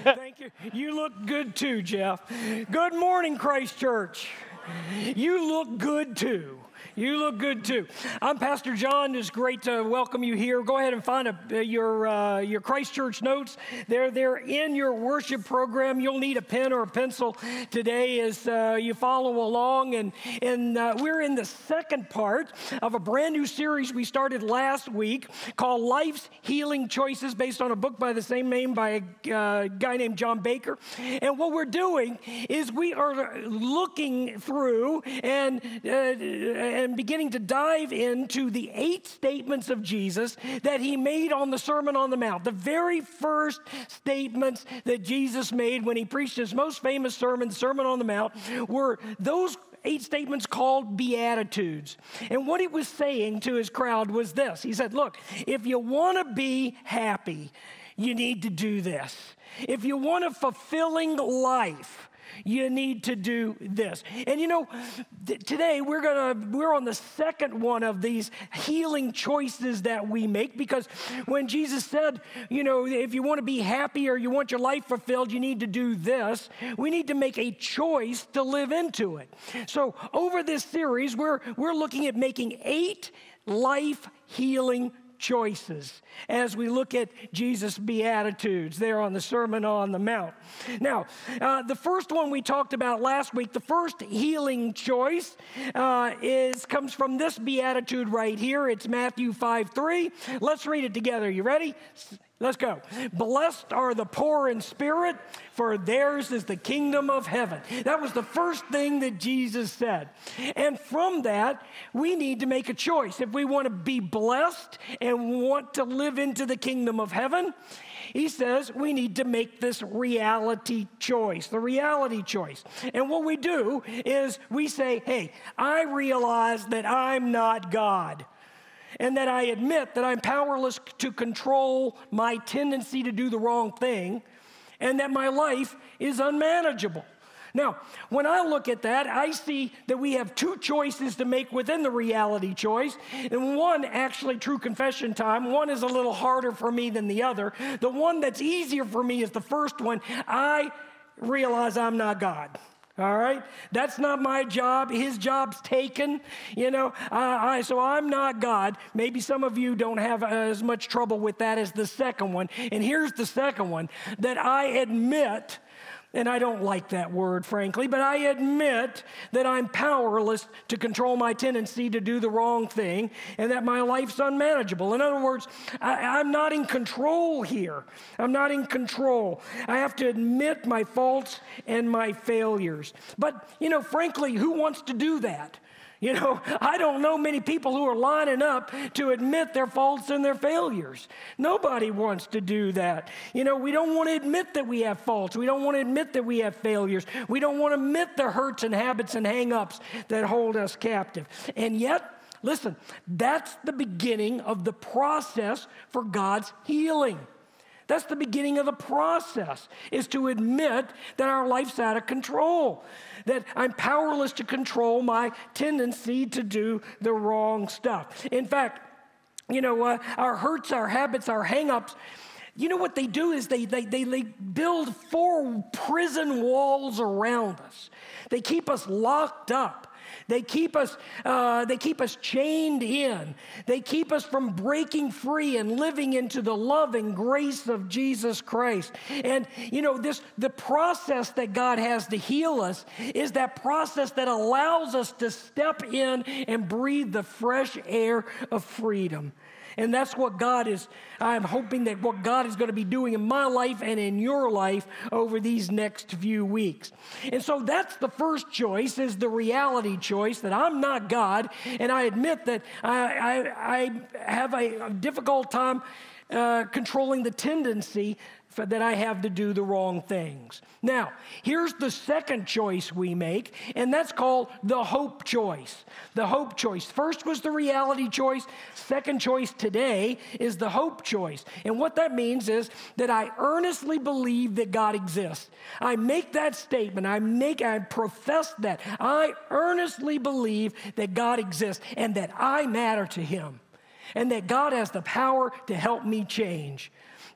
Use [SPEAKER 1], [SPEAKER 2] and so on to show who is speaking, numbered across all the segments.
[SPEAKER 1] Thank you. You look good too, Jeff. Good morning, Christ Church. You look good too. You look good too. I'm Pastor John. It's great to welcome you here. Go ahead and find your Christ Church notes. They're in your worship program. You'll need a pen or a pencil today as you follow along. And we're in the second part of a brand new series we started last week called Life's Healing Choices, based on a book by the same name by a guy named John Baker. And what we're doing is we are looking through and beginning to dive into the 8 statements of Jesus that he made on the Sermon on the Mount. The very first statements that Jesus made when he preached his most famous sermon, the Sermon on the Mount, were those 8 statements called Beatitudes. And what he was saying to his crowd was this. He said, look, if you want to be happy, you need to do this. If you want a fulfilling life, you need to do this. And you know, today we're on the second one of these healing choices that we make, because when Jesus said, you know, if you want to be happy or you want your life fulfilled, you need to do this. We need to make a choice to live into it. So over this series, we're looking at making 8 life healing choices as we look at Jesus' Beatitudes there on the Sermon on the Mount. Now, the first one we talked about last week, the first healing choice comes from this Beatitude right here. It's Matthew 5:3. Let's read it together. You ready? Let's go. Blessed are the poor in spirit, for theirs is the kingdom of heaven. That was the first thing that Jesus said. And from that, we need to make a choice. If we want to be blessed and want to live into the kingdom of heaven, he says we need to make this reality choice, the reality choice. And what we do is we say, hey, I realize that I'm not God, and that I admit that I'm powerless to control my tendency to do the wrong thing, and that my life is unmanageable. Now, when I look at that, I see that we have 2 choices to make within the reality choice, and one, actually, true confession time, one is a little harder for me than the other. The one that's easier for me is the first one. I realize I'm not God. All right? That's not my job. His job's taken, you know. So I'm not God. Maybe some of you don't have as much trouble with that as the second one. And here's the second one, that I admit, and I don't like that word, frankly, but I admit that I'm powerless to control my tendency to do the wrong thing, and that my life's unmanageable. In other words, I'm not in control here. I'm not in control. I have to admit my faults and my failures. But, you know, frankly, who wants to do that? You know, I don't know many people who are lining up to admit their faults and their failures. Nobody wants to do that. You know, we don't want to admit that we have faults. We don't want to admit that we have failures. We don't want to admit the hurts and habits and hang-ups that hold us captive. And yet, listen, that's the beginning of the process for God's healing. That's the beginning of the process, is to admit that our life's out of control, that I'm powerless to control my tendency to do the wrong stuff. In fact, you know, our hurts, our habits, our hang-ups, you know what they do is they build 4 prison walls around us. They keep us locked up. They keep us chained in. They keep us from breaking free and living into the love and grace of Jesus Christ. And, you know, the process that God has to heal us is that process that allows us to step in and breathe the fresh air of freedom. And that's what I'm hoping that what God is going to be doing in my life and in your life over these next few weeks. And so that's the first choice, is the reality choice, that I'm not God, and I admit that I have a difficult time controlling the tendency that I have to do the wrong things. Now, here's the second choice we make, and that's called the hope choice. The hope choice. First was the reality choice. Second choice today is the hope choice. And what that means is that I earnestly believe that God exists. I make that statement. I profess that. I earnestly believe that God exists and that I matter to Him, and that God has the power to help me change.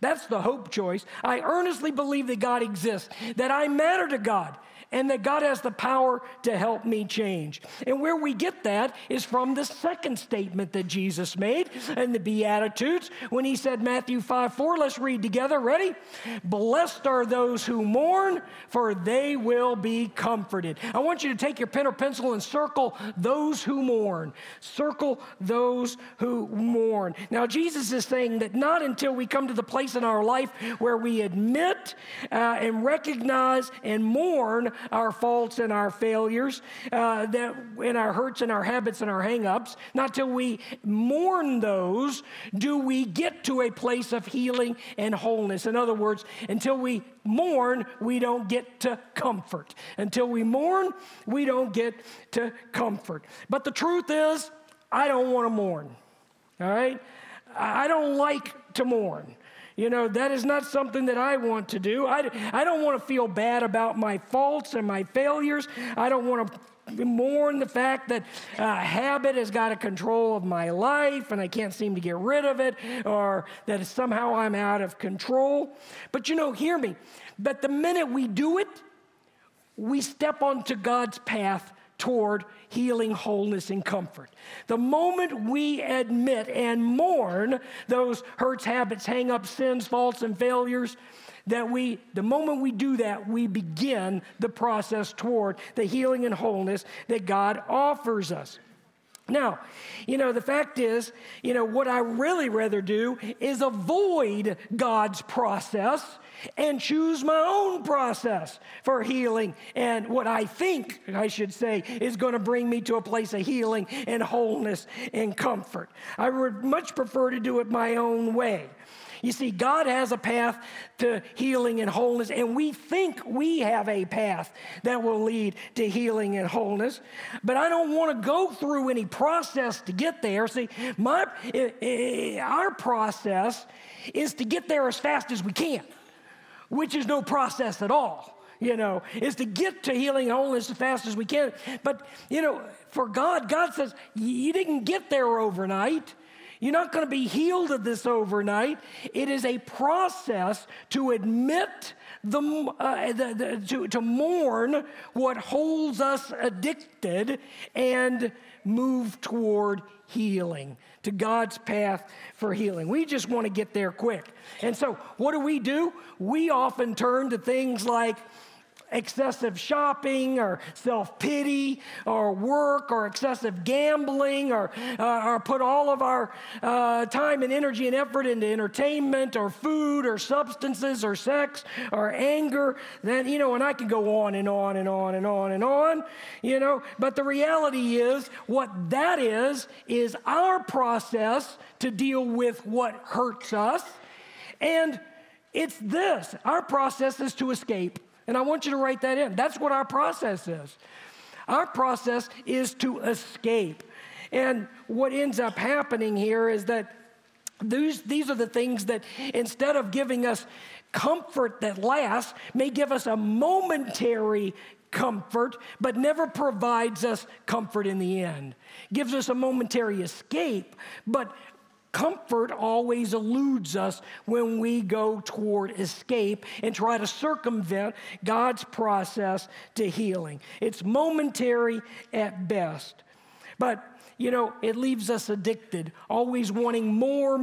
[SPEAKER 1] That's the hope choice. I earnestly believe that God exists, that I matter to God, and that God has the power to help me change. And where we get that is from the second statement that Jesus made in the Beatitudes when he said, Matthew 5:4, let's read together. Ready? Blessed are those who mourn, for they will be comforted. I want you to take your pen or pencil and circle those who mourn. Circle those who mourn. Now, Jesus is saying that not until we come to the place in our life where we admit and recognize and mourn our faults and our failures, and our hurts and our habits and our hang-ups, not till we mourn those do we get to a place of healing and wholeness. In other words, until we mourn, we don't get to comfort. Until we mourn, we don't get to comfort. But the truth is, I don't want to mourn, all right? I don't like to mourn. You know, that is not something that I want to do. I don't want to feel bad about my faults and my failures. I don't want to mourn the fact that habit has got a control of my life and I can't seem to get rid of it, or that somehow I'm out of control. But you know, hear me. But the minute we do it, we step onto God's path toward healing, wholeness, and comfort. The moment we admit and mourn those hurts, habits, hang-ups, sins, faults, and failures, the moment we do that, we begin the process toward the healing and wholeness that God offers us. Now, you know, the fact is, you know, what I really rather do is avoid God's process and choose my own process for healing and what I think, I should say, is going to bring me to a place of healing and wholeness and comfort. I would much prefer to do it my own way. You see, God has a path to healing and wholeness, and we think we have a path that will lead to healing and wholeness, but I don't want to go through any process to get there. See, our process is to get there as fast as we can, which is no process at all, you know, is to get to healing and wholeness as fast as we can. But, you know, for God, God says, you didn't get there overnight. You're not going to be healed of this overnight. It is a process to admit, to mourn what holds us addicted and move toward healing, to God's path for healing. We just want to get there quick. And so what do? We often turn to things like excessive shopping or self-pity or work or excessive gambling or put all of our time and energy and effort into entertainment or food or substances or sex or anger. Then, you know, and I can go on and on and on and on and on, you know. But the reality is what that is our process to deal with what hurts us. And it's this. Our process is to escape. And I want you to write that in. That's what our process is. Our process is to escape. And what ends up happening here is that these are the things that instead of giving us comfort that lasts, may give us a momentary comfort, but never provides us comfort in the end. Gives us a momentary escape, but comfort always eludes us when we go toward escape and try to circumvent God's process to healing. It's momentary at best. But, you know, it leaves us addicted, always wanting more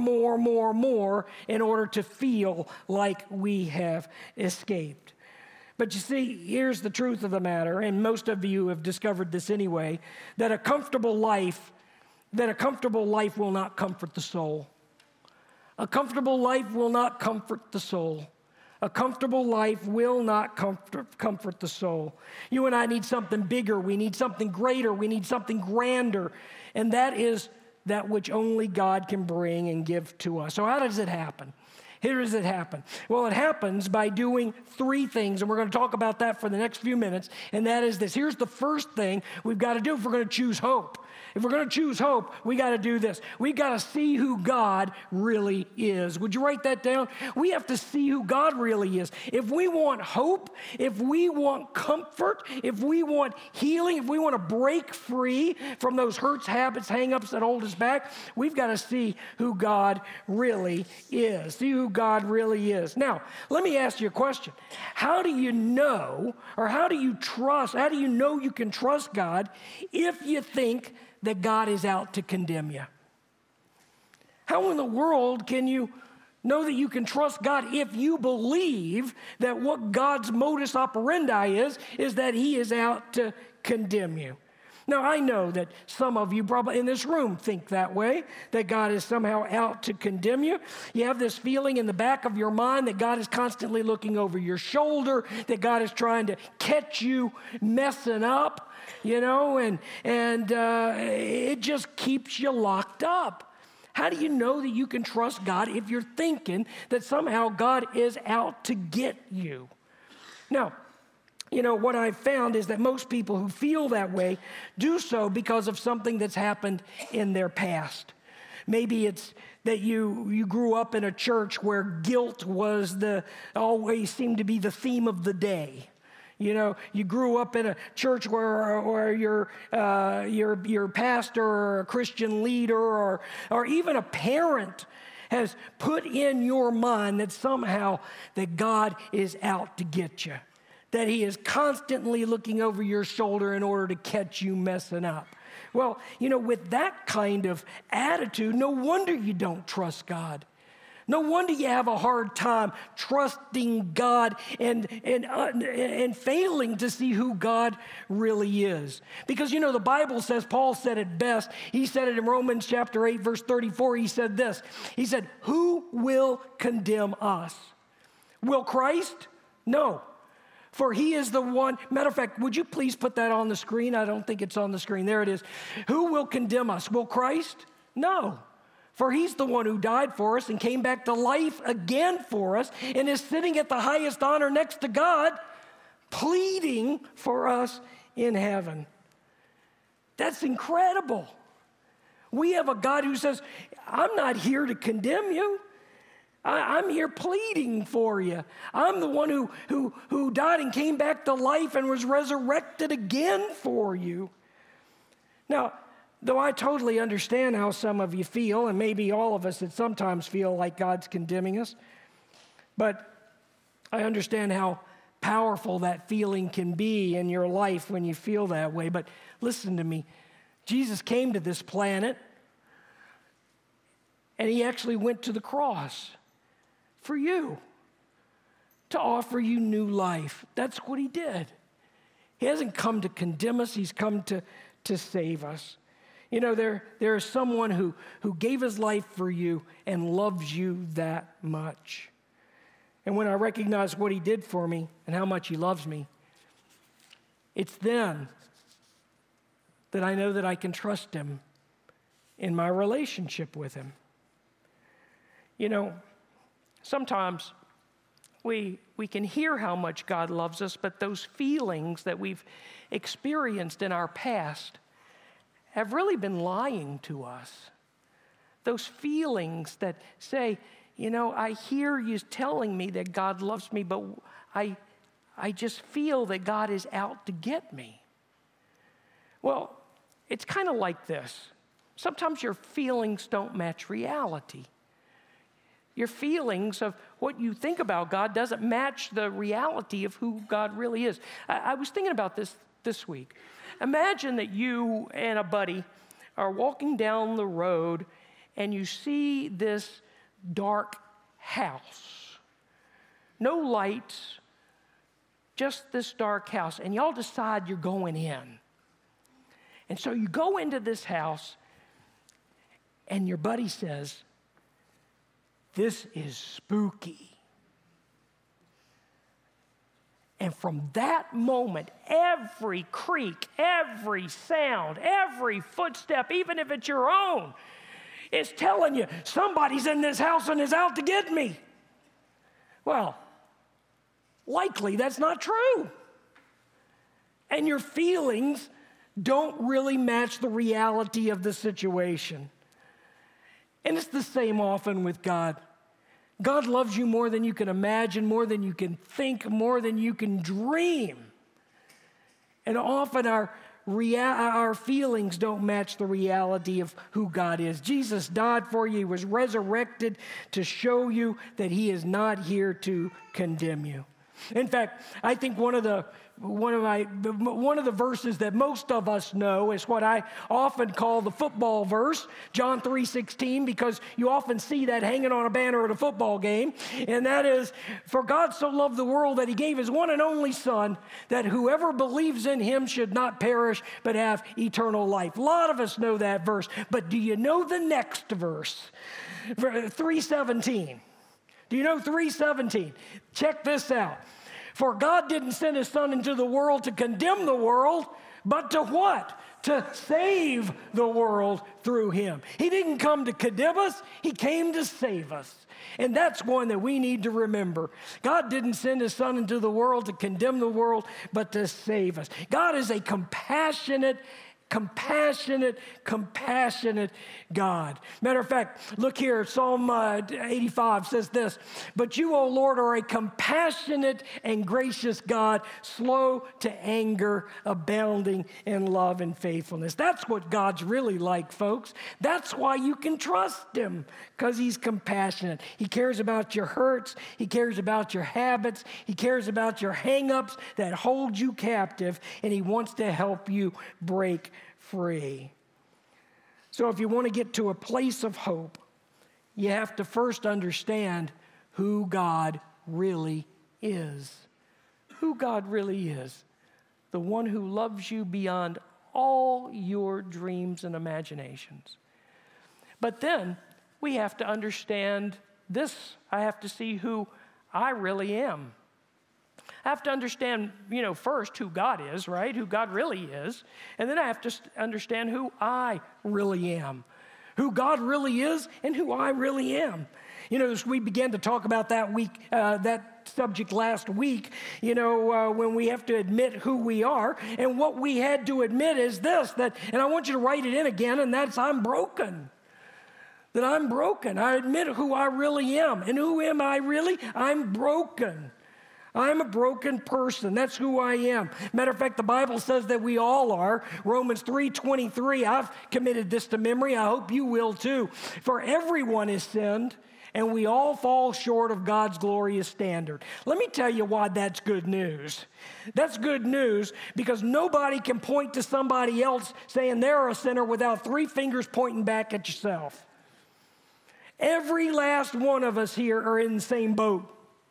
[SPEAKER 1] in order to feel like we have escaped. But you see, here's the truth of the matter, and most of you have discovered this anyway, that a comfortable life will not comfort the soul. A comfortable life will not comfort the soul. A comfortable life will not comfort the soul. You and I need something bigger. We need something greater. We need something grander. And that is that which only God can bring and give to us. So how does it happen? Here does it happen? Well, it happens by doing three things, and we're going to talk about that for the next few minutes, and that is this. Here's the first thing we've got to do if we're going to choose hope. If we're going to choose hope, we got to do this. We got to see who God really is. Would you write that down? We have to see who God really is. If we want hope, if we want comfort, if we want healing, if we want to break free from those hurts, habits, hang-ups that hold us back, we've got to see who God really is. See who who God really is. Now, let me ask you a question. How do you know, or how do you know you can trust God if you think that God is out to condemn you? How in the world can you know that you can trust God if you believe that what God's modus operandi is that he is out to condemn you? Now, I know that some of you probably in this room think that way, that God is somehow out to condemn you. You have this feeling in the back of your mind that God is constantly looking over your shoulder, that God is trying to catch you messing up, and it just keeps you locked up. How do you know that you can trust God if you're thinking that somehow God is out to get you? Now, what I've found is that most people who feel that way do so because of something that's happened in their past. Maybe it's that you grew up in a church where guilt was always seemed to be the theme of the day. You grew up in a church where your pastor or a Christian leader or even a parent has put in your mind that somehow that God is out to get you, that he is constantly looking over your shoulder in order to catch you messing up. Well, with that kind of attitude, no wonder you don't trust God. No wonder you have a hard time trusting God and failing to see who God really is. Because, the Bible says, Paul said it best. He said it in Romans chapter 8, verse 34. He said this. He said, who will condemn us? Will Christ? No. For he is the one. Matter of fact, would you please put that on the screen? I don't think it's on the screen. There it is. Who will condemn us? Will Christ? No. For he's the one who died for us and came back to life again for us and is sitting at the highest honor next to God, pleading for us in heaven. That's incredible. We have a God who says, I'm not here to condemn you. I'm here pleading for you. I'm the one who died and came back to life and was resurrected again for you. Now, though I totally understand how some of you feel, and maybe all of us that sometimes feel like God's condemning us, but I understand how powerful that feeling can be in your life when you feel that way. But listen to me. Jesus came to this planet, and he actually went to the cross for you to offer you new life. That's what he did. He hasn't come to condemn us. He's come to save us. There is someone who gave his life for you and loves you that much. And when I recognize what he did for me and how much he loves me, it's then that I know that I can trust him in my relationship with him. Sometimes we can hear how much God loves us, but those feelings that we've experienced in our past have really been lying to us. Those feelings that say, I hear you telling me that God loves me, but I just feel that God is out to get me. Well, it's kind of like this. Sometimes your feelings don't match reality. Your feelings of what you think about God doesn't match the reality of who God really is. I was thinking about this week. Imagine that you and a buddy are walking down the road and you see this dark house. No lights, just this dark house. And y'all decide you're going in. And so you go into this house and your buddy says, "This is spooky." And from that moment, every creak, every sound, every footstep, even if it's your own, is telling you, somebody's in this house and is out to get me. Well, likely that's not true. And your feelings don't really match the reality of the situation. And it's the same often with God. God loves you more than you can imagine, more than you can think, more than you can dream. And often our our feelings don't match the reality of who God is. Jesus died for you. He was resurrected to show you that he is not here to condemn you. In fact, I think one of the verses that most of us know is what I often call the football verse, John 3:16, because you often see that hanging on a banner at a football game. And that is, for God so loved the world that he gave his one and only Son, that whoever believes in him should not perish but have eternal life. A lot of us know that verse. But do you know the next verse? 3:17. Do you know 3:17? Check this out. For God didn't send his Son into the world to condemn the world, but to what? To save the world through him. He didn't come to condemn us. He came to save us. And that's one that we need to remember. God didn't send his Son into the world to condemn the world, but to save us. God is a compassionate God. Matter of fact, look here, Psalm 85 says this, but you, O Lord, are a compassionate and gracious God, slow to anger, abounding in love and faithfulness. That's what God's really like, folks. That's why you can trust him, because he's compassionate. He cares about your hurts. He cares about your habits. He cares about your hang-ups that hold you captive, and he wants to help you break free. So if you want to get to a place of hope, you have to first understand who God really is. Who God really is. The one who loves you beyond all your dreams and imaginations. But then we have to understand this. I have to see who I really am. I have to understand, first who God is, right? Who God really is. And then I have to understand who I really am. Who God really is and who I really am. As we began to talk about that subject last week, when we have to admit who we are. And what we had to admit is this, and I want you to write it in again, and that's I'm broken. That I'm broken. I admit who I really am. And who am I really? I'm broken. I'm a broken person. That's who I am. Matter of fact, the Bible says that we all are. Romans 3:23, I've committed this to memory. I hope you will too. For everyone has sinned, and we all fall short of God's glorious standard. Let me tell you why that's good news. That's good news because nobody can point to somebody else saying they're a sinner without three fingers pointing back at yourself. Every last one of us here are in the same boat.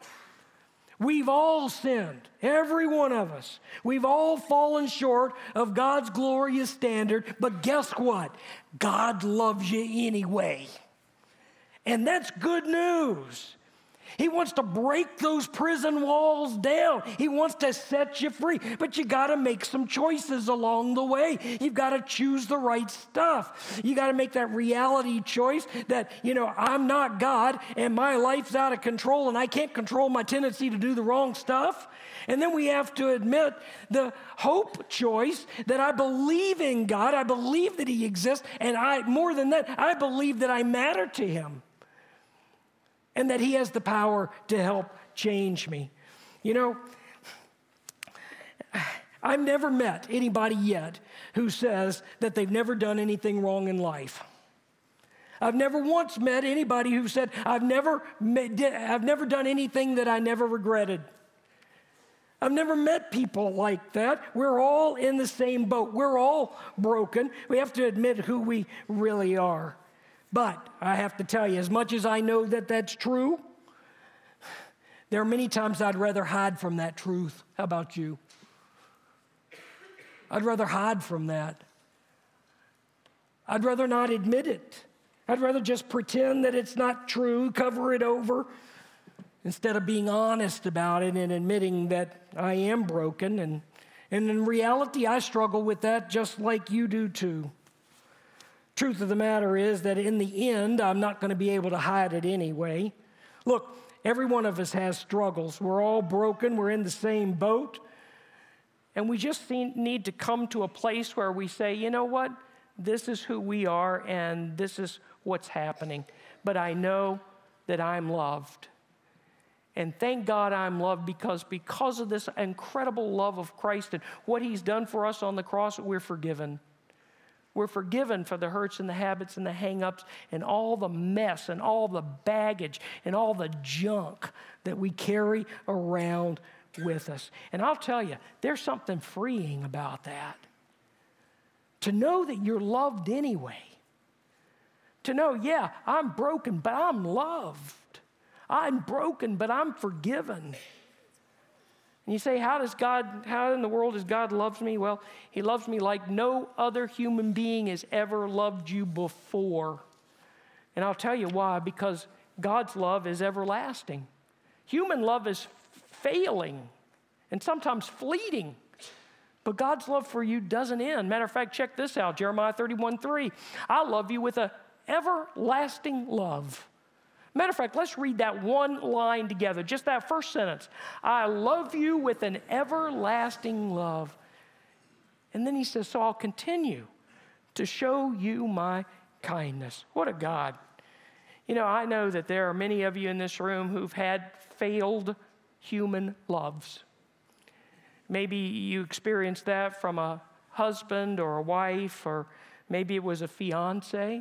[SPEAKER 1] We've all sinned, every one of us. We've all fallen short of God's glorious standard, but guess what? God loves you anyway. And that's good news. He wants to break those prison walls down. He wants to set you free. But you got to make some choices along the way. You've got to choose the right stuff. You got to make that reality choice that, I'm not God and my life's out of control and I can't control my tendency to do the wrong stuff. And then we have to admit the hope choice that I believe in God. I believe that he exists. And more than that, I believe that I matter to him. And that he has the power to help change me. I've never met anybody yet who says that they've never done anything wrong in life. I've never once met anybody who said, I've never done anything that I never regretted. I've never met people like that. We're all in the same boat. We're all broken. We have to admit who we really are. But I have to tell you, as much as I know that that's true, there are many times I'd rather hide from that truth. How about you? I'd rather hide from that. I'd rather not admit it. I'd rather just pretend that it's not true, cover it over, instead of being honest about it and admitting that I am broken. And in reality, I struggle with that just like you do too. Truth of the matter is that in the end, I'm not going to be able to hide it anyway. Look, every one of us has struggles. We're all broken. We're in the same boat. And we just need to come to a place where we say, you know what? This is who we are and this is what's happening. But I know that I'm loved. And thank God I'm loved because of this incredible love of Christ and what he's done for us on the cross, we're forgiven. We're forgiven for the hurts and the habits and the hang-ups and all the mess and all the baggage and all the junk that we carry around with us. And I'll tell you, there's something freeing about that. To know that you're loved anyway. To know, yeah, I'm broken, but I'm loved. I'm broken, but I'm forgiven. And you say, how in the world does God love me? Well, he loves me like no other human being has ever loved you before. And I'll tell you why, because God's love is everlasting. Human love is failing and sometimes fleeting. But God's love for you doesn't end. Matter of fact, check this out, Jeremiah 31:3. I love you with an everlasting love. Matter of fact, let's read that one line together, just that first sentence. I love you with an everlasting love. And then he says, so I'll continue to show you my kindness. What a God. You know, I know that there are many of you in this room who've had failed human loves. Maybe you experienced that from a husband or a wife, or maybe it was a fiance.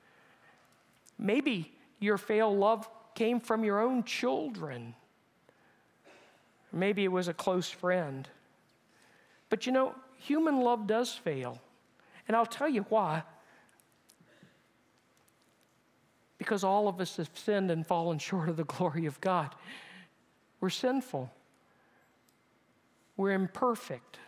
[SPEAKER 1] Maybe your failed love came from your own children. Maybe it was a close friend. But you know, human love does fail. And I'll tell you why. Because all of us have sinned and fallen short of the glory of God. We're sinful. We're imperfect.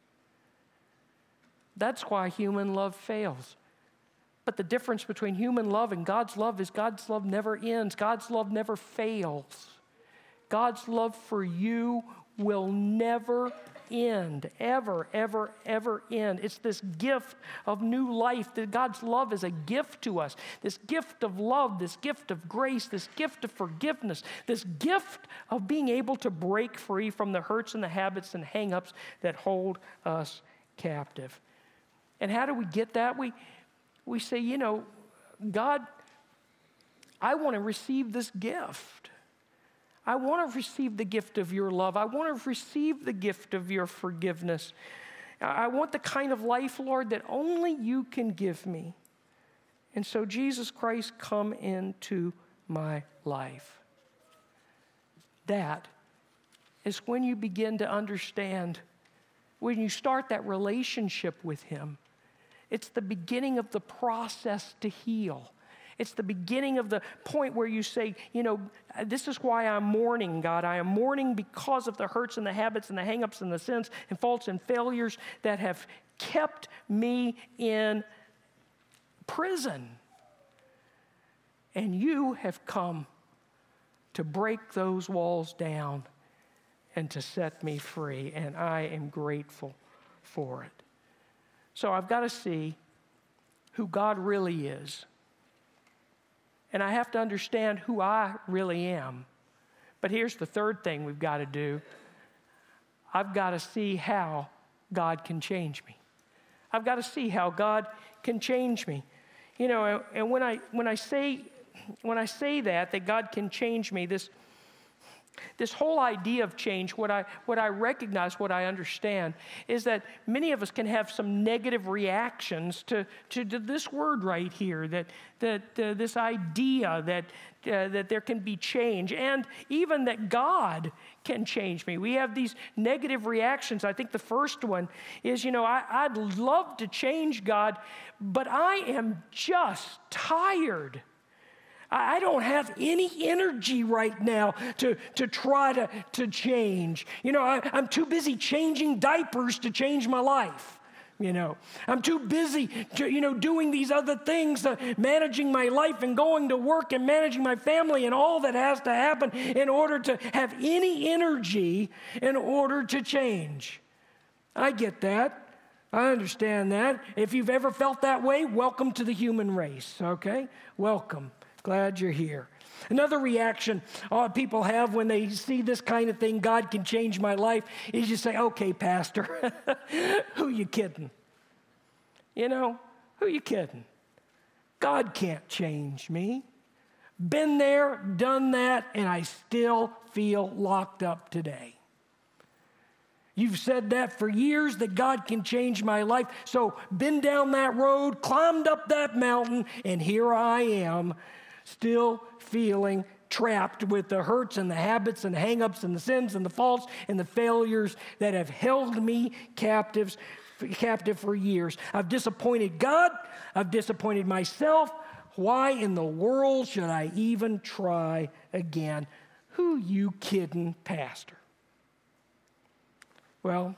[SPEAKER 1] That's why human love fails. But the difference between human love and God's love is God's love never ends. God's love never fails. God's love for you will never end, ever, ever, ever end. It's this gift of new life. That God's love is a gift to us. This gift of love, this gift of grace, this gift of forgiveness, this gift of being able to break free from the hurts and the habits and hang-ups that hold us captive. And how do we get that? We say, you know, God, I want to receive this gift. I want to receive the gift of your love. I want to receive the gift of your forgiveness. I want the kind of life, Lord, that only you can give me. And so, Jesus Christ, come into my life. That is when you begin to understand, when you start that relationship with him. It's the beginning of the process to heal. It's the beginning of the point where you say, you know, this is why I'm mourning, God. I am mourning because of the hurts and the habits and the hang-ups and the sins and faults and failures that have kept me in prison. And you have come to break those walls down and to set me free, and I am grateful for it. So I've got to see who God really is. And I have to understand who I really am. But here's the third thing we've got to do. I've got to see how God can change me. I've got to see how God can change me. You know, and when I say that God can change me, this whole idea of change, what I recognize, what I understand, is that many of us can have some negative reactions to this word right here, that this idea that there can be change, and even that God can change me. We have these negative reactions. I think the first one is, you know, I'd love to change God, but I am just tired. I don't have any energy right now to try to change. You know, I'm too busy changing diapers to change my life. You know, I'm too busy, doing these other things, managing my life and going to work and managing my family and all that has to happen in order to have any energy in order to change. I get that. I understand that. If you've ever felt that way, welcome to the human race, okay? Welcome. Glad you're here. Another reaction people have when they see this kind of thing, God can change my life, is you say, okay, Pastor, who you kidding? You know, who you kidding? God can't change me. Been there, done that, and I still feel locked up today. You've said that for years, that God can change my life. So been down that road, climbed up that mountain, and here I am, still feeling trapped with the hurts and the habits and the hang-ups and the sins and the faults and the failures that have held me captive for years. I've disappointed God. I've disappointed myself. Why in the world should I even try again? Who you kidding, Pastor? Well,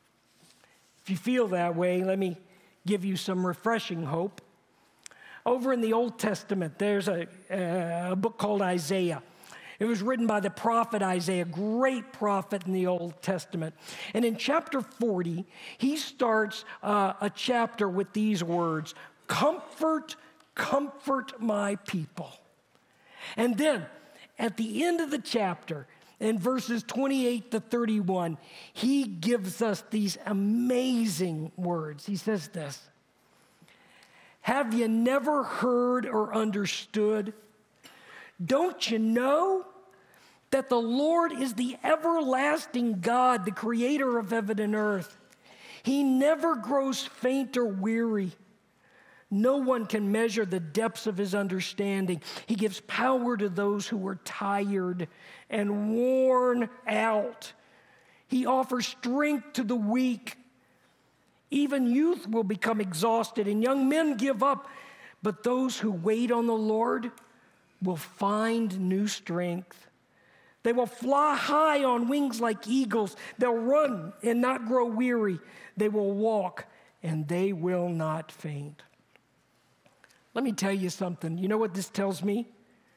[SPEAKER 1] if you feel that way, let me give you some refreshing hope. Over in the Old Testament, there's a book called Isaiah. It was written by the prophet Isaiah, great prophet in the Old Testament. And in chapter 40, he starts a chapter with these words, "Comfort, comfort my people." And then at the end of the chapter, in verses 28 to 31, he gives us these amazing words. He says this, "Have you never heard or understood? Don't you know that the Lord is the everlasting God, the creator of heaven and earth? He never grows faint or weary. No one can measure the depths of his understanding. He gives power to those who are tired and worn out. He offers strength to the weak. Even youth will become exhausted and young men give up. But those who wait on the Lord will find new strength. They will fly high on wings like eagles. They'll run and not grow weary. They will walk and they will not faint." Let me tell you something. You know what this tells me?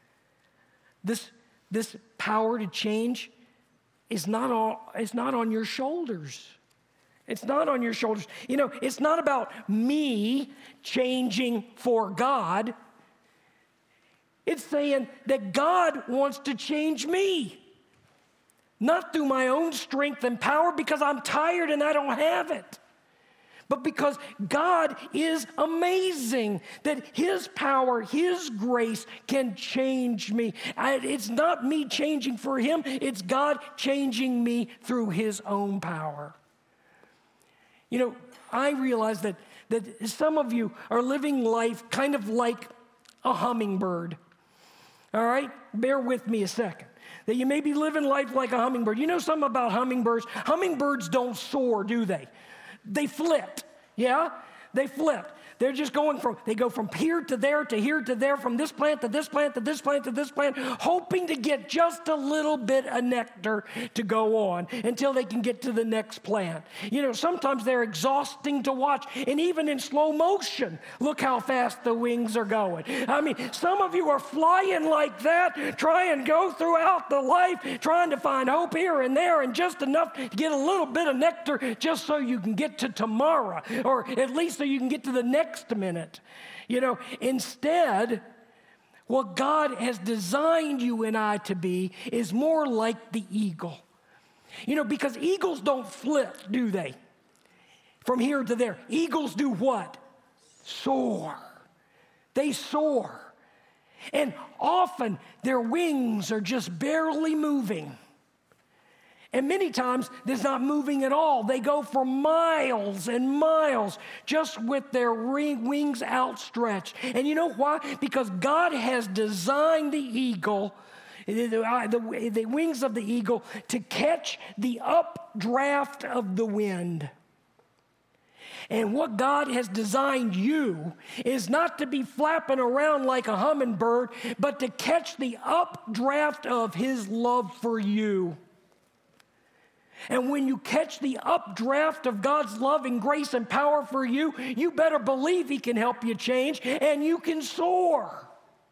[SPEAKER 1] This power to change is not on your shoulders. It's not on your shoulders. You know, it's not about me changing for God. It's saying that God wants to change me. Not through my own strength and power because I'm tired and I don't have it. But because God is amazing, that his power, his grace can change me. It's not me changing for him, it's God changing me through his own power. You know, I realize that some of you are living life kind of like a hummingbird. All right? Bear with me a second. That you may be living life like a hummingbird. You know something about hummingbirds? Hummingbirds don't soar, do they? They flit, yeah? They flit. They're just they go from here to there to here to there, from this plant to this plant to this plant to this plant, hoping to get just a little bit of nectar to go on until they can get to the next plant. You know, sometimes they're exhausting to watch, and even in slow motion, look how fast the wings are going. I mean, some of you are flying like that, try and go throughout the life, trying to find hope here and there, and just enough to get a little bit of nectar just so you can get to tomorrow, or at least so you can get to the next minute. You know, instead, what God has designed you and I to be is more like the eagle. You know, because eagles don't flit, do they? From here to there. Eagles do what? Soar. They soar. And often their wings are just barely moving. And many times, they're not moving at all. They go for miles and miles just with their wings outstretched. And you know why? Because God has designed the eagle, the wings of the eagle, to catch the updraft of the wind. And what God has designed you is not to be flapping around like a hummingbird, but to catch the updraft of his love for you. And when you catch the updraft of God's love and grace and power for you, you better believe he can help you change, and you can soar.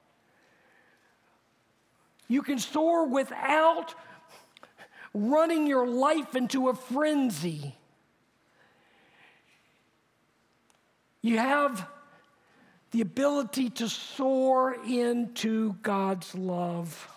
[SPEAKER 1] You can soar without running your life into a frenzy. You have the ability to soar into God's love.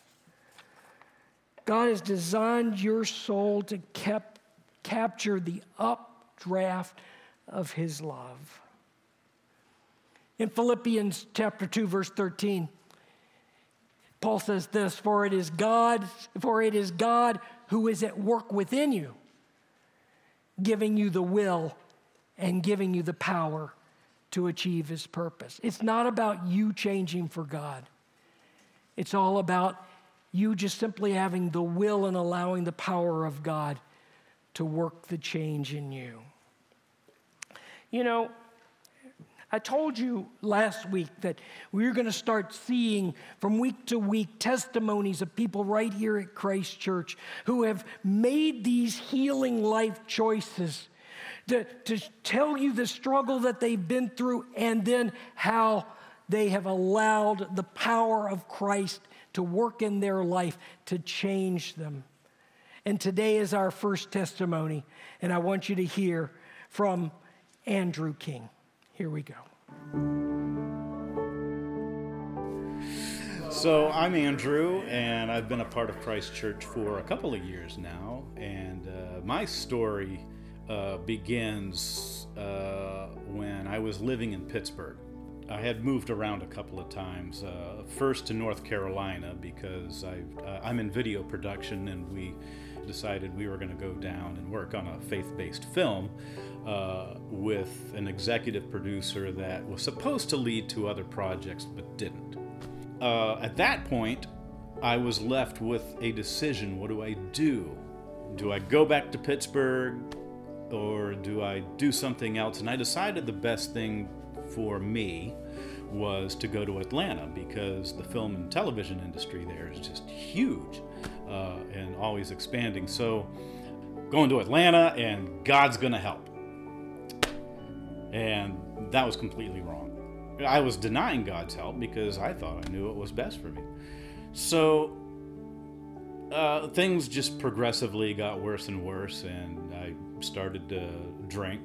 [SPEAKER 1] God has designed your soul to capture the updraft of his love. In Philippians chapter 2, verse 13, Paul says this, for it is God who is at work within you, giving you the will and giving you the power to achieve his purpose. It's not about you changing for God. It's all about you just simply having the will and allowing the power of God to work the change in you. You know, I told you last week that we were going to start seeing from week to week testimonies of people right here at Christ Church who have made these healing life choices to tell you the struggle that they've been through and then how they have allowed the power of Christ to work in their life to change them. And today is our first testimony, and I want you to hear from Andrew King. Here we go.
[SPEAKER 2] So I'm Andrew, and I've been a part of Christ Church for a couple of years now, and my story begins when I was living in Pittsburgh. I had moved around a couple of times, first to North Carolina because I'm in video production, and we decided we were going to go down and work on a faith-based film with an executive producer that was supposed to lead to other projects but didn't. At that point, I was left with a decision. What do I do? Do I go back to Pittsburgh or do I do something else? And I decided the best thing for me was to go to Atlanta because the film and television industry there is just huge and always expanding. So going to Atlanta and God's gonna help. And that was completely wrong. I was denying God's help because I thought I knew what was best for me. So things just progressively got worse and worse, and I started to drink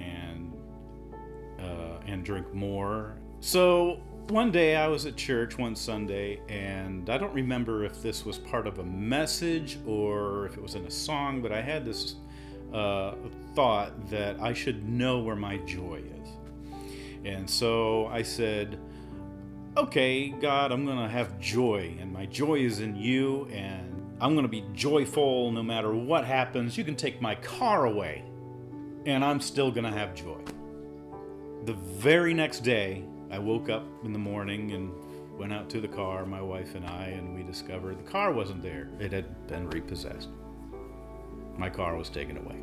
[SPEAKER 2] and drink more. So one day I was at church one Sunday, and I don't remember if this was part of a message or if it was in a song, but I had this thought that I should know where my joy is. And so I said, okay, God, I'm going to have joy, and my joy is in you, and I'm going to be joyful no matter what happens. You can take my car away, and I'm still going to have joy. The very next day, I woke up in the morning and went out to the car, my wife and I, and we discovered the car wasn't there. It had been repossessed. My car was taken away.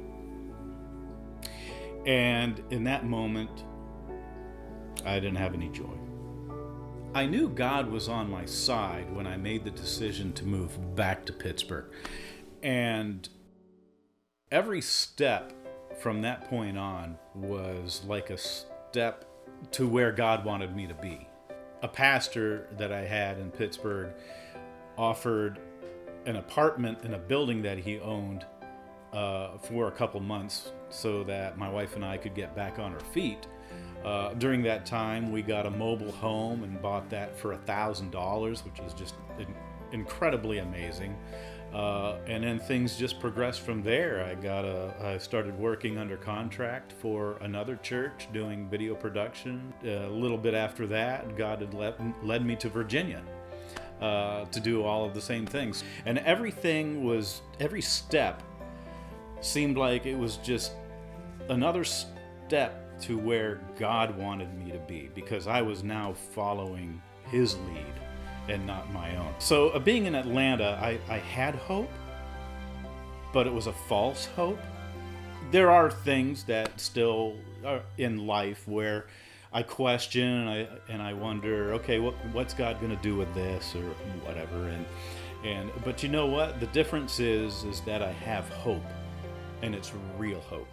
[SPEAKER 2] And in that moment, I didn't have any joy. I knew God was on my side when I made the decision to move back to Pittsburgh. And every step from that point on was like a step to where God wanted me to be. A pastor that I had in Pittsburgh offered an apartment in a building that he owned for a couple months so that my wife and I could get back on our feet. During that time, we got a mobile home and bought that for $1,000, which is just incredibly amazing. And then things just progressed from there. I started working under contract for another church doing video production. A little bit after that, God had led me to Virginia to do all of the same things. And every step seemed like it was just another step to where God wanted me to be, because I was now following his lead and not my own. So being in Atlanta, I had hope, but it was a false hope. There are things that still are in life where I question and I wonder, okay, what's God going to do with this or whatever? But you know what? The difference is that I have hope, and it's real hope.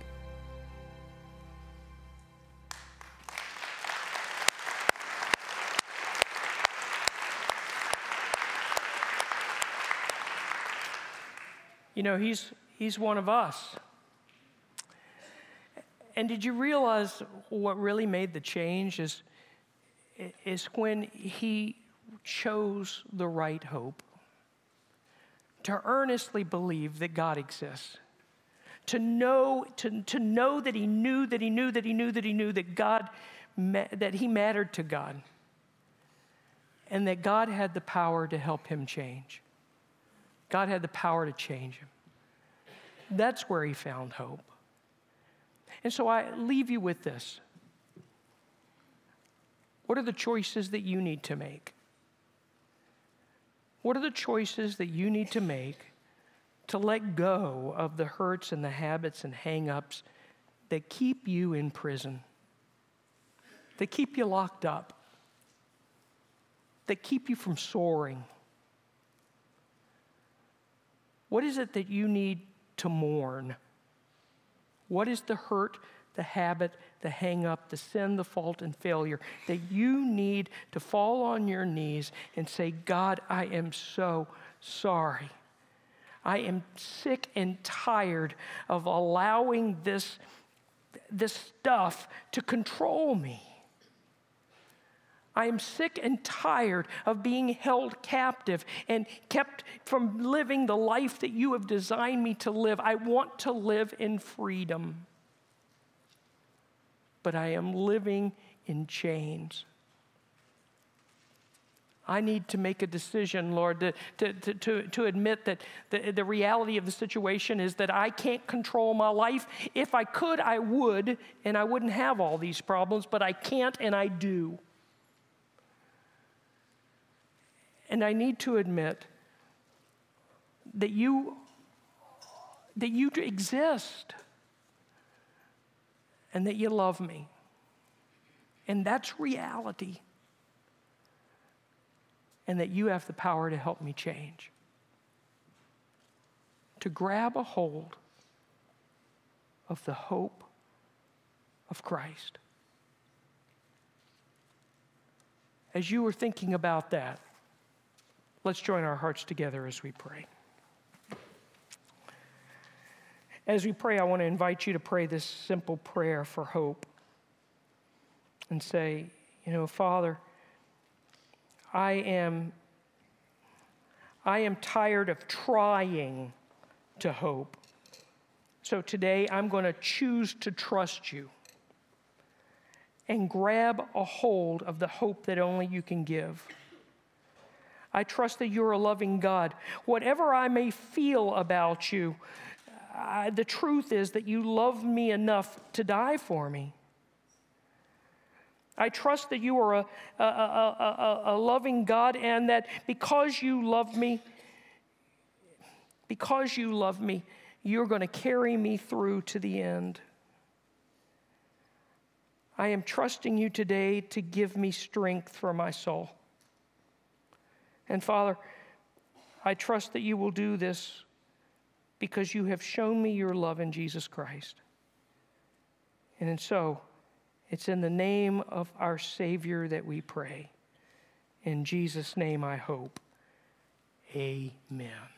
[SPEAKER 1] You know, he's one of us. And did you realize what really made the change is when he chose the right hope, to earnestly believe that God exists, to know that he knew that God, that he mattered to God. and that God had the power to help him change. God had the power to change him. That's where he found hope. And so I leave you with this. What are the choices that you need to make? What are the choices that you need to make to let go of the hurts and the habits and hang-ups that keep you in prison, that keep you locked up, that keep you from soaring? What is it that you need to mourn? What is the hurt, the habit, the hang-up, the sin, the fault, and failure that you need to fall on your knees and say, God, I am so sorry. I am sick and tired of allowing this stuff to control me. I am sick and tired of being held captive and kept from living the life that you have designed me to live. I want to live in freedom, but I am living in chains. I need to make a decision, Lord, to admit that the reality of the situation is that I can't control my life. If I could, I would, and I wouldn't have all these problems, but I can't and I do. And I need to admit that you exist and that you love me. And that's reality. And that you have the power to help me change. To grab a hold of the hope of Christ. As you were thinking about that, let's join our hearts together as we pray. As we pray, I want to invite you to pray this simple prayer for hope. And say, Father, I am tired of trying to hope. So today I'm going to choose to trust you and grab a hold of the hope that only you can give. I trust that you're a loving God. Whatever I may feel about you, the truth is that you love me enough to die for me. I trust that you are a loving God, and that because you love me, you're going to carry me through to the end. I am trusting you today to give me strength for my soul. And Father, I trust that you will do this because you have shown me your love in Jesus Christ. And so, it's in the name of our Savior that we pray. In Jesus' name I hope. Amen.